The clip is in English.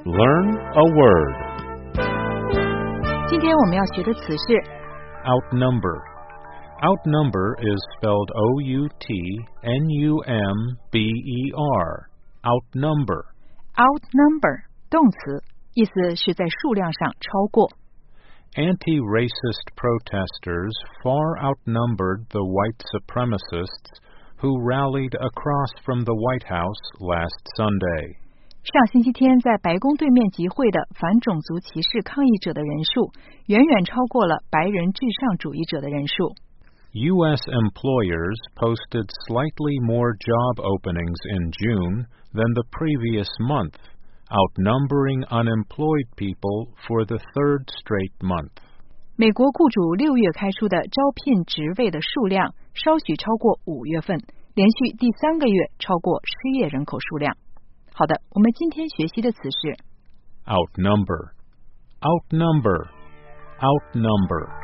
Learn a word. 今天我们要学的词是 Outnumber. Outnumber is spelled O-U-T-N-U-M-B-E-R. Outnumber. outnumber 动词，意思是在数量上超过。 Anti-racist protesters far outnumbered the white supremacists who rallied across from the White House last Sunday. 上星期天在白宫对面集会的反种族歧视抗议者的人数，远远超过了白人至上主义者的人数。 U.S. employers posted slightly more job openings in June than the previous month, outnumbering unemployed people for the third straight month. 美国雇主6月开出的招聘职位的数量稍许超过5月份，连续第3个月超过失业人口数量。好的，我们今天学习的词是 Outnumber. Outnumber. Outnumber.